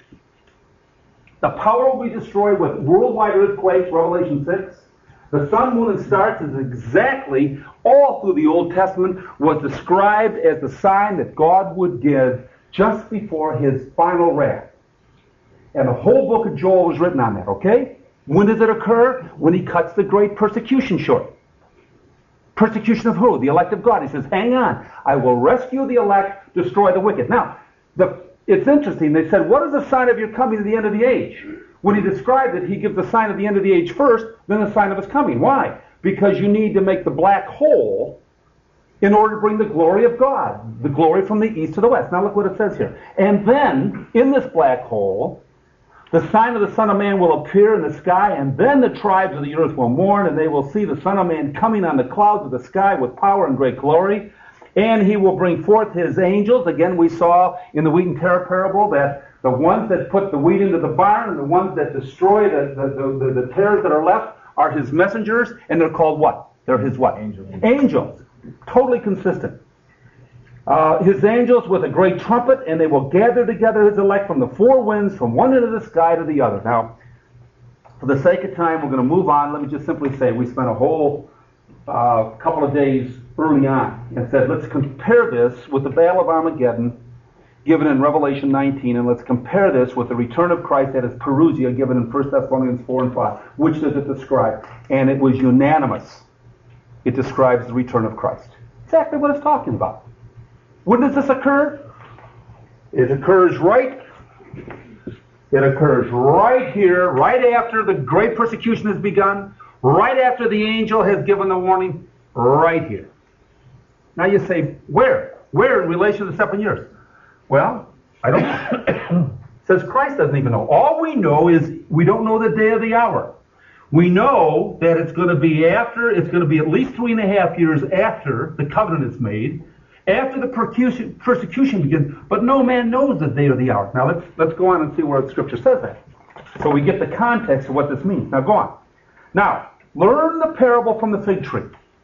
The power will be destroyed with worldwide earthquakes, Revelation six. The sun, moon, and stars is exactly, all through the Old Testament, was described as the sign that God would give just before his final wrath. And the whole book of Joel was written on that, okay? When does it occur? When he cuts the great persecution short. Persecution of who? The elect of God. He says, hang on. I will rescue the elect, destroy the wicked. Now, the, it's interesting. They said, what is the sign of your coming to the end of the age? When he described it, he gives the sign of the end of the age first, then the sign of his coming. Why? Because you need to make the black hole in order to bring the glory of God, the glory from the east to the west. Now look what it says here. And then, in this black hole, the sign of the Son of Man will appear in the sky, and then the tribes of the earth will mourn, and they will see the Son of Man coming on the clouds of the sky with power and great glory. And he will bring forth his angels. Again, we saw in the wheat and tare parable that the ones that put the wheat into the barn and the ones that destroy the, the, the, the, the tares that are left are his messengers, and they're called what? They're his what? Angels. Angels. Totally consistent. Uh, his angels with a great trumpet, and they will gather together his elect from the four winds, from one end of the sky to the other. Now, for the sake of time, we're going to move on. Let me just simply say we spent a whole uh, couple of days early on and said, let's compare this with the Battle of Armageddon given in Revelation nineteen, and let's compare this with the return of Christ at his Parousia given in First Thessalonians four and five. Which does it describe? And it was unanimous. It describes the return of Christ. Exactly what it's talking about. When does this occur? It occurs right, it occurs right here, right after the great persecution has begun, right after the angel has given the warning, right here. Now you say, where? Where in relation to the seven years? Well, I don't know. It says Christ doesn't even know. All we know is we don't know the day or the hour. We know that it's going to be after, it's going to be at least three and a half years after the covenant is made, after the persecution, persecution begins, but no man knows the day or the hour. Now let's let's go on and see where the Scripture says that, so we get the context of what this means. Now go on. Now, learn the parable from the fig tree.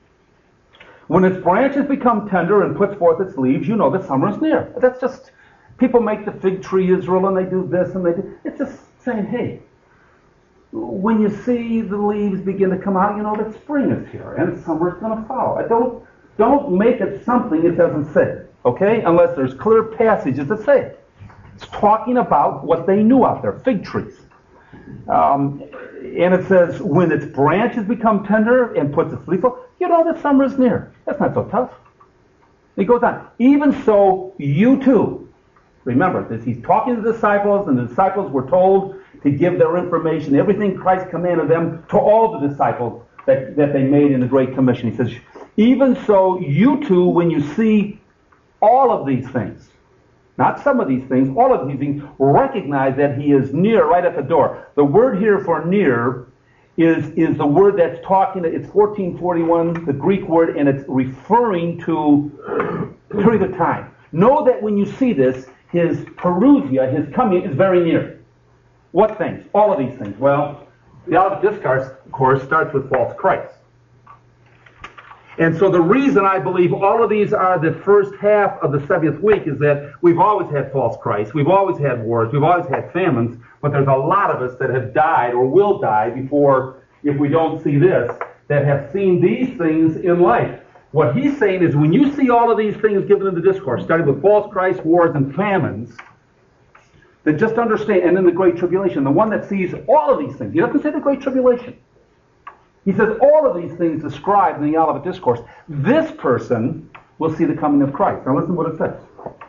When its branches become tender and puts forth its leaves, you know that summer is near. That's just, people make the fig tree Israel, and they do this, and they do, it's just saying, hey, when you see the leaves begin to come out, you know that spring is here, and summer is going to follow. I don't Don't make it something it doesn't say, okay? Unless there's clear passages that say it. It's talking about what they knew out there, fig trees. Um, and it says, when its branches become tender and puts its leaf up, you know that summer is near. That's not so tough. He goes on, even so, you too. Remember, this, he's talking to the disciples, and the disciples were told to give their information, everything Christ commanded them, to all the disciples that, that they made in the Great Commission. He says, even so, you too, when you see all of these things, not some of these things, all of these things, recognize that he is near, right at the door. The word here for near is, is the word that's talking, it's fourteen forty-one, the Greek word, and it's referring to period of time. Know that when you see this, his parousia, his coming, is very near. What things? All of these things. Well, the Olivet Discourse, of course, starts with false Christ. And so the reason I believe all of these are the first half of the seventh week is that we've always had false Christs, we've always had wars, we've always had famines, but there's a lot of us that have died or will die before, if we don't see this, that have seen these things in life. What he's saying is when you see all of these things given in the discourse, starting with false Christs, wars, and famines, then just understand, and in the Great Tribulation, the one that sees all of these things, he doesn't say the Great Tribulation. He says all of these things described in the Olivet Discourse. This person will see the coming of Christ. Now listen to what it says.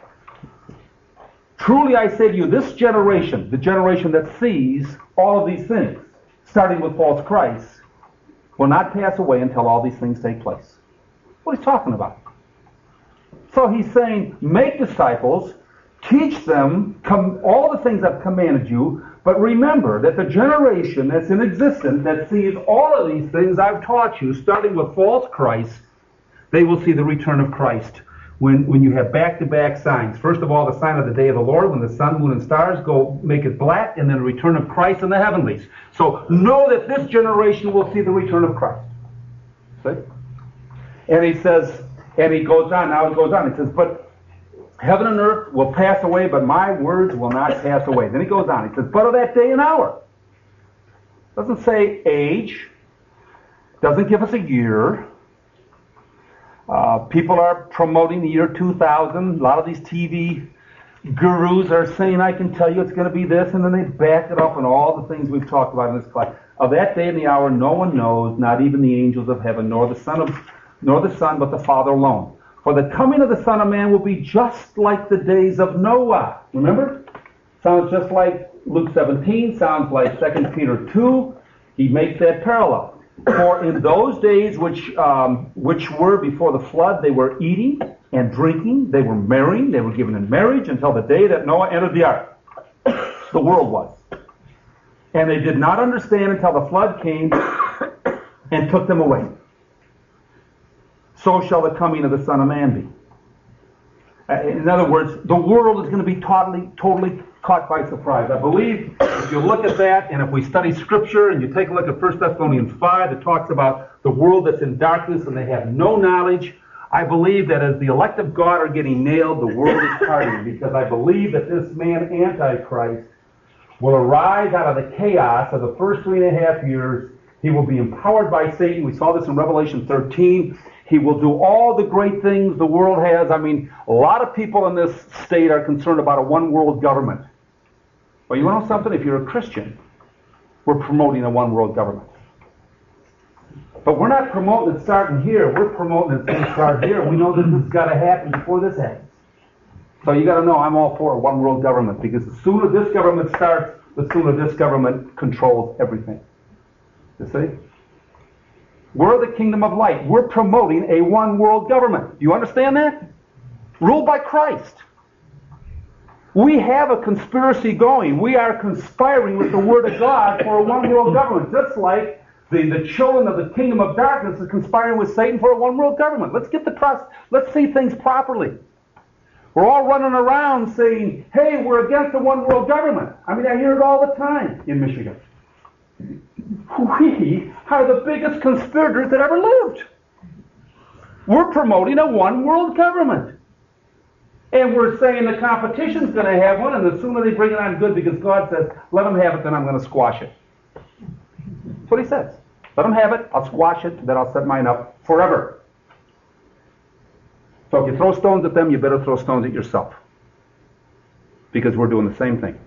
Truly I say to you, this generation, the generation that sees all of these things, starting with false Christ, will not pass away until all these things take place. What he's talking about. So he's saying, make disciples, teach them come, all the things I've commanded you, but remember that the generation that's in existence that sees all of these things I've taught you, starting with false Christ, they will see the return of Christ when, when you have back-to-back signs. First of all, the sign of the day of the Lord, when the sun, moon, and stars go make it black, and then the return of Christ in the heavenlies. So know that this generation will see the return of Christ. See? And he says, and he goes on, now he goes on, he says, but heaven and earth will pass away, but my words will not pass away. Then he goes on. He says, but of that day and hour. Doesn't say age. Doesn't give us a year. Uh, people are promoting the year two thousand. A lot of these T V gurus are saying, I can tell you it's going to be this, and then they back it up on all the things we've talked about in this class. Of that day and the hour, no one knows, not even the angels of heaven, nor the Son of, nor the Son, but the Father alone. For the coming of the Son of Man will be just like the days of Noah. Remember? Sounds just like Luke seventeen, sounds like Second Peter two. He makes that parallel. For in those days which um, which were before the flood, they were eating and drinking, they were marrying, they were given in marriage until the day that Noah entered the ark. The world was. And they did not understand until the flood came and took them away. So shall the coming of the Son of Man be. Uh, in other words, the world is going to be totally, totally caught by surprise. I believe if you look at that, and if we study Scripture, and you take a look at First Thessalonians five, that talks about the world that's in darkness and they have no knowledge, I believe that as the elect of God are getting nailed, the world is partying, because I believe that this man, Antichrist, will arise out of the chaos of the first three and a half years. He will be empowered by Satan. We saw this in Revelation thirteen. He will do all the great things the world has. I mean, a lot of people in this state are concerned about a one-world government. Well, you know something? If you're a Christian, we're promoting a one-world government. But we're not promoting it starting here. We're promoting it things start here. We know this has got to happen before this happens. So you got to know I'm all for a one-world government, because the sooner this government starts, the sooner this government controls everything. You see? We're the kingdom of light. We're promoting a one-world government. Do you understand that? Ruled by Christ. We have a conspiracy going. We are conspiring with the Word of God for a one-world government, just like the, the children of the kingdom of darkness is conspiring with Satan for a one-world government. Let's get the process. Let's see things properly. We're all running around saying, hey, we're against the one-world government. I mean, I hear it all the time in Michigan. We are the biggest conspirators that ever lived. We're promoting a one-world government. And we're saying the competition's going to have one, and the sooner they bring it on, good, because God says, let them have it, then I'm going to squash it. That's what he says. Let them have it, I'll squash it, then I'll set mine up forever. So if you throw stones at them, you better throw stones at yourself. Because we're doing the same thing.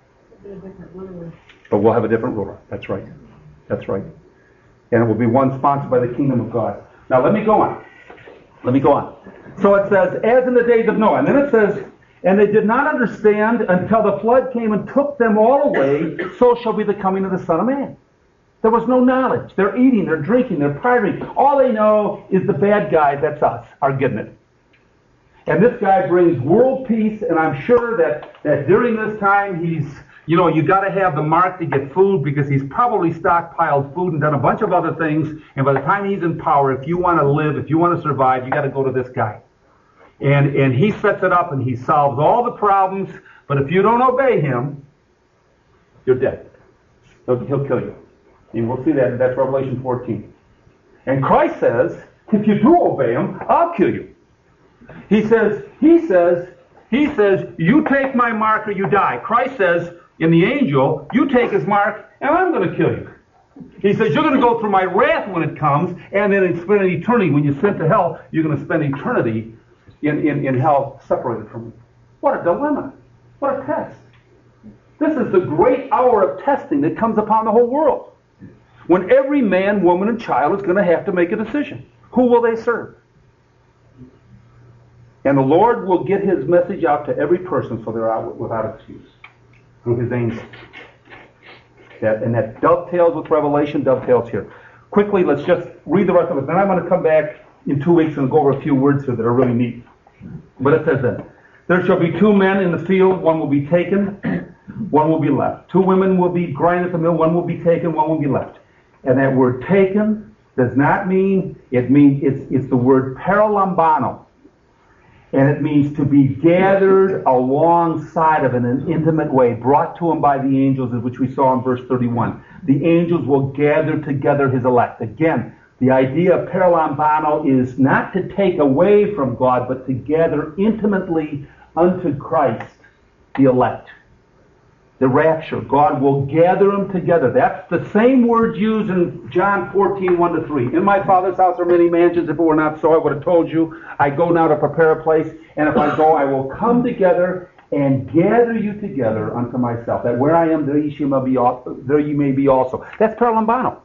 But we'll have a different ruler. That's right. That's right. And it will be one sponsored by the kingdom of God. Now let me go on. Let me go on. So it says, as in the days of Noah. And then it says, and they did not understand until the flood came and took them all away, so shall be the coming of the Son of Man. There was no knowledge. They're eating, they're drinking, they're partying. All they know is the bad guys, that's us, are getting it. And this guy brings world peace, and I'm sure that, that during this time he's, you know, you got to have the mark to get food, because he's probably stockpiled food and done a bunch of other things. And by the time he's in power, if you want to live, if you want to survive, you got to go to this guy. And and he sets it up and he solves all the problems. But if you don't obey him, you're dead. He'll, he'll kill you. And we'll see that. That's Revelation fourteen. And Christ says If you do obey him, I'll kill you. He says, he says, he says, you take my mark or you die. Christ says, in the angel, you take his mark and I'm going to kill you. He says, you're going to go through my wrath when it comes, and then spend an eternity. When you're sent to hell, you're going to spend eternity in, in, in hell separated from me. What a dilemma. What a test. This is the great hour of testing that comes upon the whole world. When every man, woman, and child is going to have to make a decision. Who will they serve? And the Lord will get his message out to every person so they're out without excuse. Through his angels. That, and that dovetails with Revelation, dovetails here. Quickly, let's just read the rest of it. Then I'm going to come back in two weeks and go over a few words here that are really neat. But it says then, there shall be two men in the field, one will be taken, one will be left. Two women will be grinding at the mill, one will be taken, one will be left. And that word taken does not mean, it means, it's, it's the word paralambano. And it means to be gathered alongside of in an intimate way, brought to him by the angels, which we saw in verse thirty-one. The angels will gather together his elect. Again, the idea of paralambano is not to take away from God, but to gather intimately unto Christ the elect. The rapture. God will gather them together. That's the same word used in John fourteen, one to three. In my Father's house are many mansions. If it were not so, I would have told you. I go now to prepare a place. And if I go, I will come together and gather you together unto myself. That where I am, there you may be also. There you may be also. That's paralambano.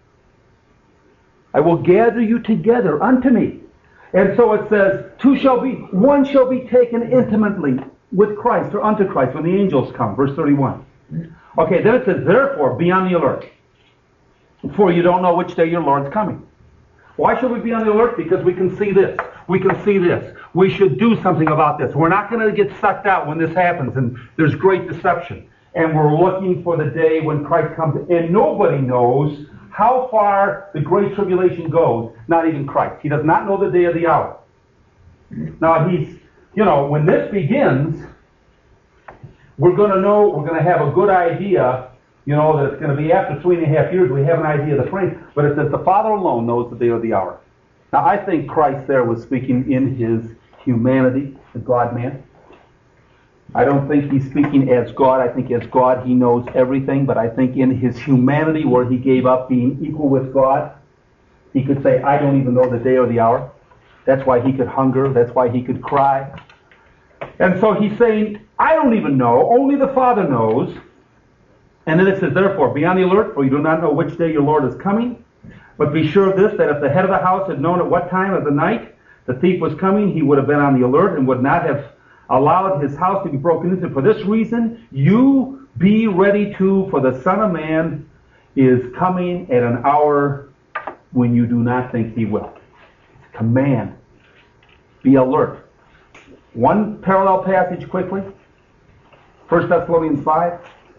I will gather you together unto me. And so it says, two shall be, one shall be taken intimately with Christ or unto Christ when the angels come. Verse thirty-one. Okay, then it says, therefore, be on the alert. For you don't know which day your Lord's coming. Why should we be on the alert? Because we can see this. We can see this. We should do something about this. We're not going to get sucked out when this happens and there's great deception. And we're looking for the day when Christ comes. And nobody knows how far the great tribulation goes, not even Christ. He does not know the day or the hour. Now, he's, you know, when this begins, we're going to know, we're going to have a good idea, you know, that it's going to be after three and a half years, we have an idea of the frame, but it says the Father alone knows the day or the hour. Now, I think Christ there was speaking in his humanity, the God-man. I don't think he's speaking as God. I think as God he knows everything, but I think in his humanity where he gave up being equal with God, he could say, I don't even know the day or the hour. That's why he could hunger. That's why he could cry. And so he's saying, I don't even know. Only the Father knows. And then it says, therefore, be on the alert, for you do not know which day your Lord is coming. But be sure of this, that if the head of the house had known at what time of the night the thief was coming, he would have been on the alert and would not have allowed his house to be broken into. For this reason, you be ready too, for the Son of Man is coming at an hour when you do not think he will. Command. Be alert. One parallel passage quickly. First Thessalonians five.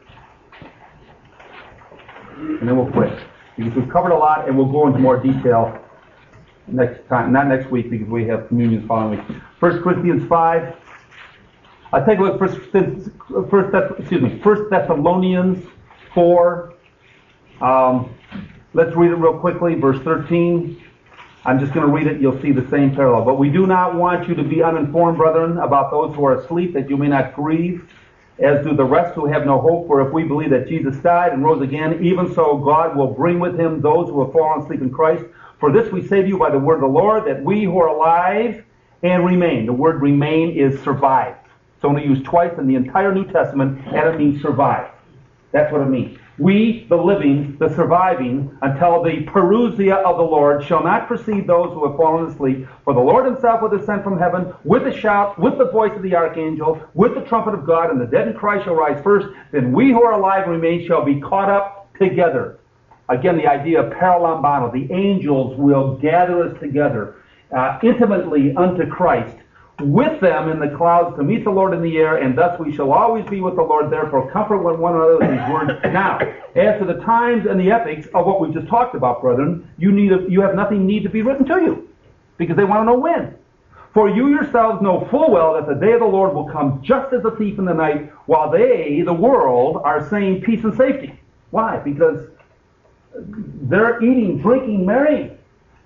And then we'll quit. Because we've covered a lot and we'll go into more detail next time. Not next week because we have communion following week. First Corinthians five. I'll take a look first, first excuse me, First Thessalonians four. Um, let's read it real quickly. Verse thirteen. I'm just going to read it. You'll see the same parallel. But we do not want you to be uninformed, brethren, about those who are asleep, that you may not grieve, as do the rest who have no hope. For if we believe that Jesus died and rose again, even so God will bring with him those who have fallen asleep in Christ. For this we say to you by the word of the Lord, that we who are alive and remain. The word remain is survive. It's only used twice in the entire New Testament, and it means survive. That's what it means. We, the living, the surviving, until the parousia of the Lord, shall not precede those who have fallen asleep. For the Lord himself will descend from heaven with a shout, with the voice of the archangel, with the trumpet of God, and the dead in Christ shall rise first. Then we who are alive and remain shall be caught up together. Again, the idea of paralambano. The angels will gather us together uh, intimately unto Christ, with them in the clouds to meet the Lord in the air, and thus we shall always be with the Lord. Therefore comfort one another with these words. Now, as to the times and the epochs of what we just talked about, brethren, you need a, you have nothing need to be written to you, because they want to know when. For you yourselves know full well that the day of the Lord will come just as a thief in the night, while they, the world, are saying peace and safety. Why? Because they're eating, drinking, marrying.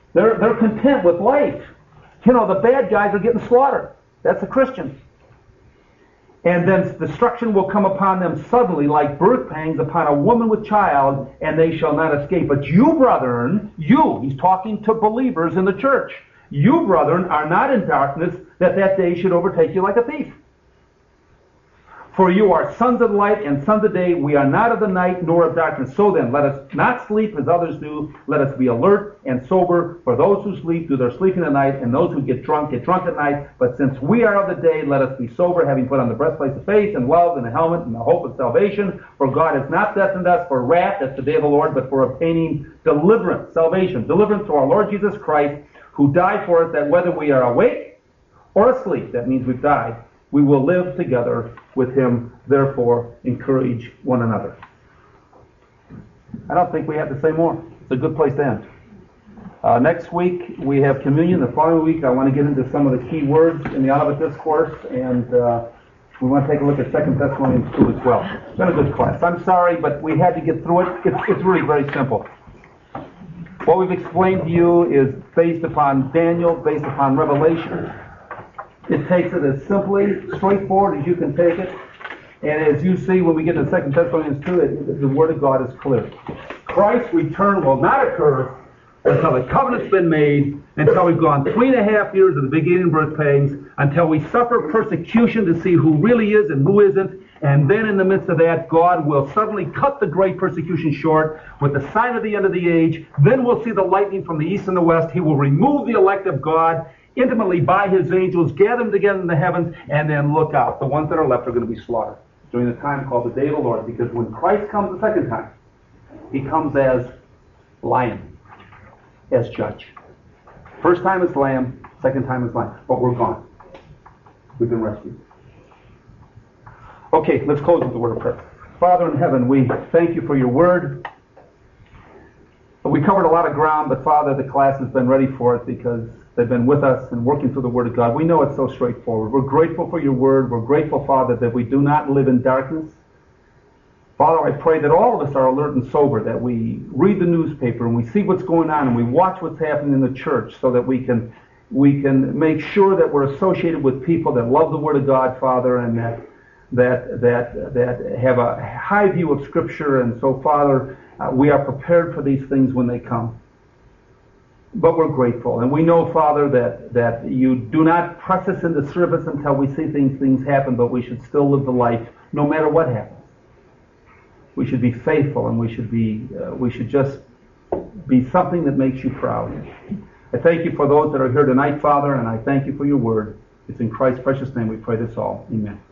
They're, they're content with life. You know, the bad guys are getting slaughtered. That's the Christians. And then destruction will come upon them suddenly, like birth pangs upon a woman with child, and they shall not escape. But you, brethren, you, he's talking to believers in the church, you, brethren, are not in darkness, that that day should overtake you like a thief. For you are sons of light and sons of day. We are not of the night nor of darkness. So then, let us not sleep as others do. Let us be alert and sober. For those who sleep do their sleeping at night, and those who get drunk get drunk at night. But since we are of the day, let us be sober, having put on the breastplate of faith and love and the helmet and the hope of salvation. For God has not destined us for wrath, that's the day of the Lord, but for obtaining deliverance, salvation, deliverance through our Lord Jesus Christ, who died for us, that whether we are awake or asleep, that means we've died, we will live together with him. Therefore, encourage one another. I don't think we have to say more. It's a good place to end. Uh, next week, we have communion. The following week, I want to get into some of the key words in the Olivet Discourse, and uh, we want to take a look at Second Thessalonians two as well. It's been a good class. I'm sorry, but we had to get through it. It's, it's really very simple. What we've explained to you is based upon Daniel, based upon Revelation. It takes it as simply, straightforward as you can take it. And as you see when we get to Second Thessalonians two, it, the Word of God is clear. Christ's return will not occur until the covenant's been made, until we've gone three and a half years of the beginning of birth pangs, until we suffer persecution to see who really is and who isn't. And then in the midst of that, God will suddenly cut the great persecution short with the sign of the end of the age. Then we'll see the lightning from the east and the west. He will remove the elect of God intimately by his angels, gather them together in the heavens, and then look out. The ones that are left are going to be slaughtered during the time called the day of the Lord, because when Christ comes the second time, he comes as lion, as judge. First time as lamb, second time as lion. But we're gone. We've been rescued. Okay, let's close with the word of prayer. Father in heaven, we thank you for your word. We covered a lot of ground, but Father, the class has been ready for it because they've been with us and working through the Word of God. We know it's so straightforward. We're grateful for your Word. We're grateful, Father, that we do not live in darkness. Father, I pray that all of us are alert and sober, that we read the newspaper and we see what's going on and we watch what's happening in the church so that we can we can make sure that we're associated with people that love the Word of God, Father, and that that that that have a high view of Scripture. And so, Father, uh, we are prepared for these things when they come. But we're grateful. And we know, Father, that, that you do not press us into service until we see things, things happen, but we should still live the life no matter what happens. We should be faithful, and we should be uh, we should just be something that makes you proud. I thank you for those that are here tonight, Father, and I thank you for your word. It's in Christ's precious name we pray this all. Amen.